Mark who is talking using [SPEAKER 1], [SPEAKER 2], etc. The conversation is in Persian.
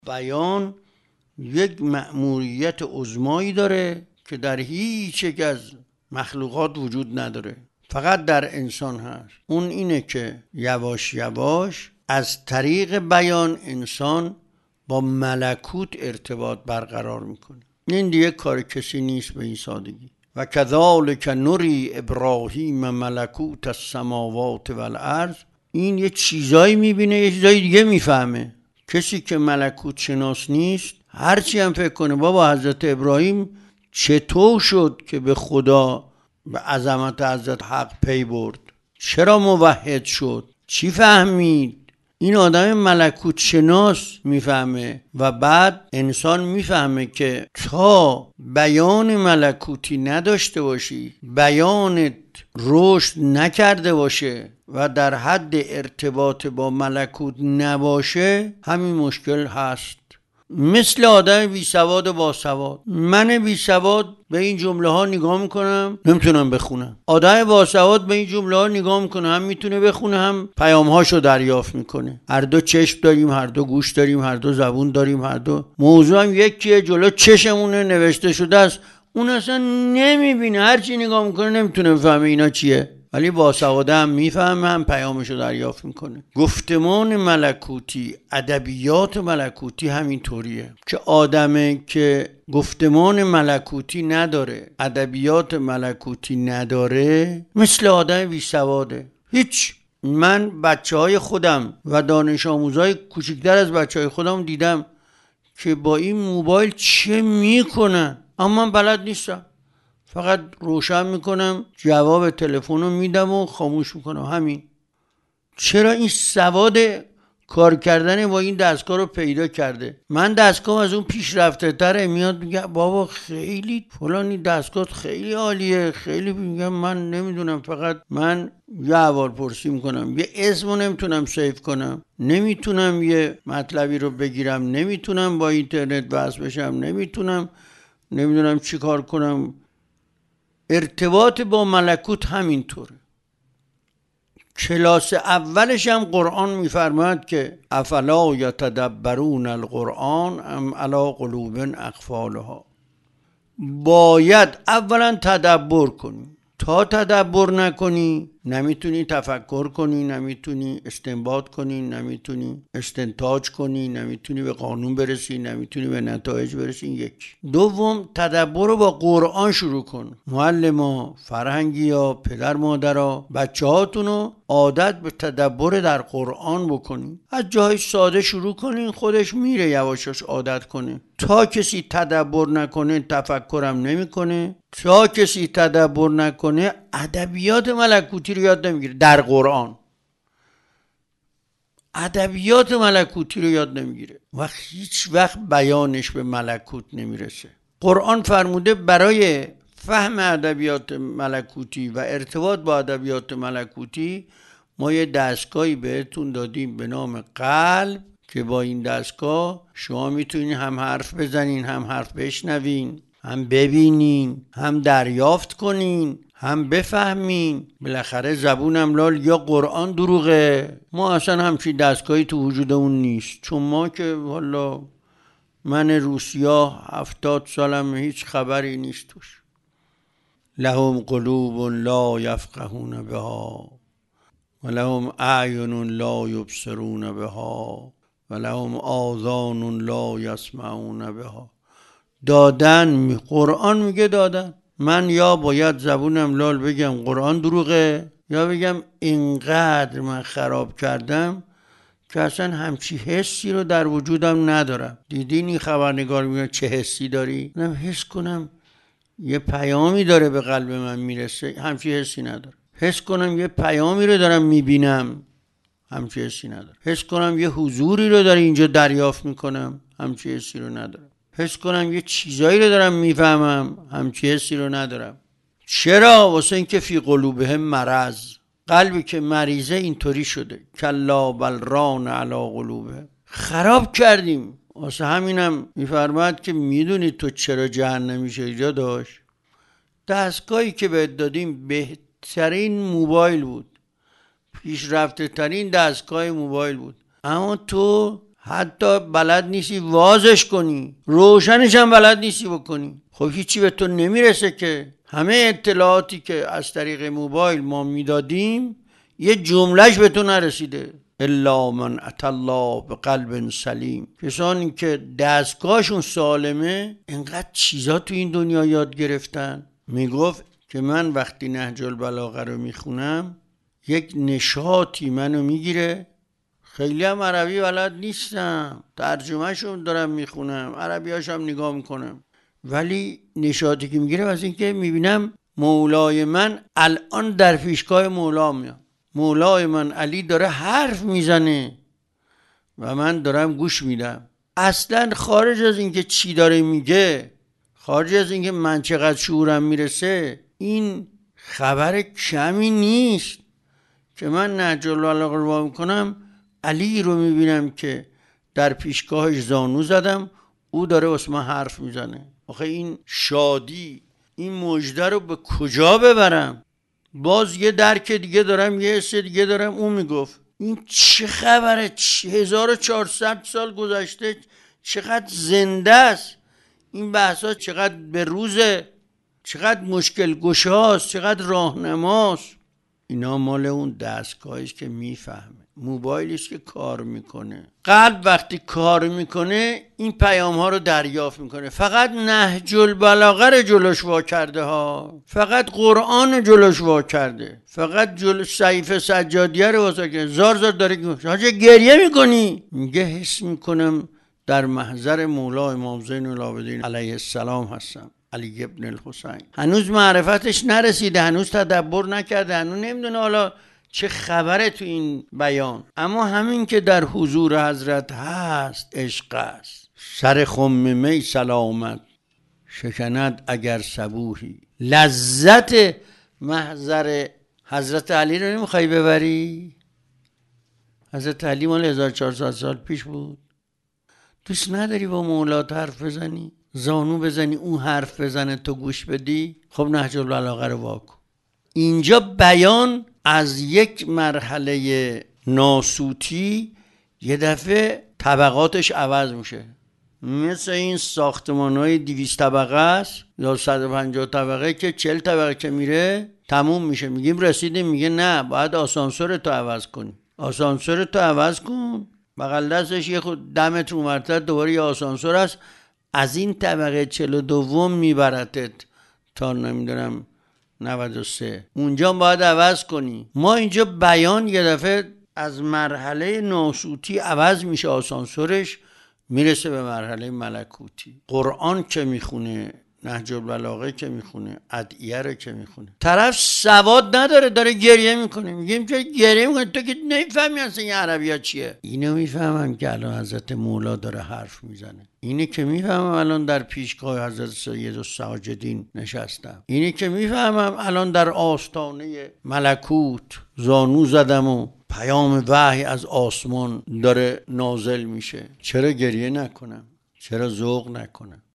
[SPEAKER 1] بیان یک مأموریت عظمایی داره که در هیچ یک از مخلوقات وجود نداره، فقط در انسان هست. اون اینه که یواش یواش از طریق بیان انسان با ملکوت ارتباط برقرار میکنه. این دیگه کار کسی نیست به این سادگی. و کذالک نری ابراهیم ملکوت السماوات والارض. این یه چیزایی میبینه، یه چیزایی دیگه میفهمه. کسی که ملکوت شناس نیست هرچی هم فکر کنه بابا حضرت ابراهیم چطور شد که به خدا، به عظمت حضرت حق پی برد، چرا موحد شد، چی فهمید، این آدم ملکوت شناس میفهمه. و بعد انسان میفهمه که تا بیان ملکوتی نداشته باشی، بیانت رشد نکرده باشه و در حد ارتباط با ملکوت نباشه، همین مشکل هست. مثل آدم بی سواد و با سواد. من بی سواد به این جمله ها نگاه میکنم نمیتونم بخونم، آدم با سواد به این جمله ها نگاه میکنه، هم میتونه بخونه هم پیام هاشو دریافت میکنه. هر دو چشم داریم، هر دو گوش داریم، هر دو زبون داریم، هر دو موضوع هم یکیه، جلو چشمونه نوشته شده است، اون اصلا نمیبینه، هرچی نگاه میکنه نمیتونه بفهمه اینا چیه، ولی باسواده هم میفهمه، هم پیامشو دریافت میکنه. گفتمان ملکوتی، ادبیات ملکوتی همین طوریه که آدمه که گفتمان ملکوتی نداره، ادبیات ملکوتی نداره، مثل آدم بی سواده. هیچ. من بچه های خودم و دانش آموزای کوچکتر از بچه های خودم دیدم که با این موبایل چه میکنن، اما من بلد نیستم، فقط روشن میکنم، جواب تلفن رو میدم و خاموش میکنم، همین. چرا؟ این سواد کار کردن با این دستگاه رو پیدا کرده. من دستگاه از اون پیشرفته تره، میاد میگه بابا خیلی فلانی دستگاه خیلی عالیه، خیلی، میگم من نمیدونم، فقط من یه احوال پرسی میکنم، یه اسمو نمیتونم سیف کنم، نمیتونم یه مطلبی رو بگیرم، نمیتونم با اینترنت وصل بشم، نمیدونم چی کار کنم. ارتباط با ملکوت همینطوره. کلاس اولش هم قرآن میفرماید که افلا یتدبرون القرآن ام علی قلوب اقفالها. باید اولا تدبر کنی. تا تدبر نکنی نمیتونی تفکر کنی، نمیتونی استنباط کنی، نمیتونی استنتاج کنی، نمیتونی به قانون برسی، نمیتونی به نتایج برسی. یک. دوم، تدبر رو با قرآن شروع کن. معلما، فرهنگیا، پدر مادرها، بچه هاتونو عادت به تدبر در قرآن بکنی. از جای ساده شروع کنین، خودش میره یواشاش عادت کنه. تا کسی تدبر نکنه تفکرم نمیکنه. تا کسی تدبر نکنه ادبیات ملکوتی رو یاد نمیگیره. در قرآن ادبیات ملکوتی رو یاد نمیگیره و هیچ وقت بیانش به ملکوت نمیرسه. قرآن فرموده برای فهم ادبیات ملکوتی و ارتباط با ادبیات ملکوتی ما یه دستگاهی بهتون دادیم به نام قلب که با این دستگاه شما میتونین هم حرف بزنین، هم حرف بشنوین، هم ببینین، هم دریافت کنین، هم بفهمین. بالاخره زبونم لال یا قرآن دروغه. ما اصلا همچین دستگاهی تو وجودمون نیست، چون ما که والا من روسیا 70 سالم هیچ خبری نیست توش. لهم قلوب لا یفقهون بها و لهم اعین لا یبصرون بها و لهم آذان لا یسمعون بها. دادن، قرآن میگه دادن. من یا باید زبونم لال بگم قرآن دروغه، یا بگم اینقدر من خراب کردم که اصلا همچی حسی رو در وجودم ندارم. دیدین این خبرنگار میگه چه حسی داری؟ من حس کنم یه پیامی داره به قلب من میرسه، همچی حسی ندارم. حس کنم یه پیامی رو دارم میبینم، همچی حسی ندارم. حس کنم یه حضوری رو داره اینجا دریافت میکنم، همچی حسی رو ندارم. حس کنم یه چیزایی رو دارم میفهمم، همچی حسی رو ندارم. چرا؟ واسه اینکه فی قلوبهم مرض. قلبی که مریضه اینطوری شده. کلا بل ران علی قلوبهم. خراب کردیم. واسه همینم میفرماد که میدونی تو چرا جهنمی شدی داداش؟ دستگاهی که بهت دادیم بهترین موبایل بود، پیشرفته ترین دستگاه موبایل بود، اما تو حتی بلد نیستی وازش کنی، روشنش هم بلد نیستی بکنی. خب هیچی به تو نمیرسه که. همه اطلاعاتی که از طریق موبایل ما میدادیم یه جملهش به تو نرسیده. الا من اتى الله بقلب سلیم. کسانی که دستگاهشون سالمه اینقدر چیزا تو این دنیا یاد گرفتن. میگفت که من وقتی نهج البلاغه رو میخونم یک نشاطی منو میگیره. خیلی هم عربی بلد نیستم، ترجمهشون دارم میخونم، عربیاشم نگاه میکنم، ولی نشاطی که میگیره از این که میبینم مولای من الان در پیشگاه مولا میاد. مولای من علی داره حرف میزنه و من دارم گوش میدم. اصلا خارج از اینکه چی داره میگه، خارج از اینکه من چقدر شعورم میرسه، این خبر کمی نیست که من نهج البلاغه رو وا میکنم، علی رو میبینم که در پیشگاهش زانو زدم، او داره واسه من حرف میزنه. آخه این شادی، این مژده رو به کجا ببرم؟ باز یه درک دیگه دارم، یه حس دیگه دارم. اون میگفت این چه خبره؟ 1400 سال گذشته، چقدر زنده است این بحثا، چقدر به روزه، چقدر مشکل گشاست، چقدر راهنماست. اینا مال اون دستگاهیست که میفهمه، موبایلیست که کار میکنه. قلب وقتی کار میکنه این پیام ها رو دریافت میکنه. فقط نهج البلاغه رو جلوش وا کرده ها، فقط قرآن جلوش وا کرده، فقط صحیفه سجادیه رو واسه کرده. زار زار داره حاجه گریه میکنی، میگه حس میکنم در محضر مولا امام زین العابدین علیه السلام هستم، علی ابن الحسین. هنوز معرفتش نرسیده، هنوز تدبر نکرده، هنوز نمیدونه حالا چه خبره تو این بیان. اما همین که در حضور حضرت هست عشق است. سر خم می سلامت شکند اگر صبوحی. لذت محضر حضرت علی رو نمیخوای ببری؟ حضرت علی مال 1400 سال پیش بود. دوست نداری با مولات حرف بزنی؟ زانو بزنی اون حرف بزنه تو گوش بدی؟ خب نهج البلاغه رو واکن. اینجا بیان از یک مرحله ناسوتی یه دفعه طبقاتش عوض میشه. مثل این ساختمان‌های 200 طبقه است یا 150 طبقه که 40 طبقه که میره تموم میشه، میگیم رسیدیم، میگه نه باید آسانسور تو عوض کنی. آسانسور تو عوض کن، بغل دستش یه خود دمت اومرتر دوباره یه آسانسور است، از این طبقه 42 میبرتت تا نمیدونم 93، اونجا باید عوض کنی. ما اینجا بیان یه دفعه از مرحله ناسوتی عوض میشه، آسانسورش میرسه به مرحله ملکوتی. قرآن که میخونه، نهج البلاغه که میخونه، ادعیه رو که میخونه، طرف سواد نداره داره گریه میکنه. میگیم که گریه میکنه؟ تو که نمیفهمی اصلا این عربی ها چیه. اینو میفهمم که الان حضرت مولا داره حرف میزنه، اینه که میفهمم الان در پیشگاه حضرت سید الساجدین نشستم، اینه که میفهمم الان در آستانه ملکوت زانو زدم و پیام وحی از آسمان داره نازل میشه. چرا گریه نکنم؟ چرا ذوق نکنم؟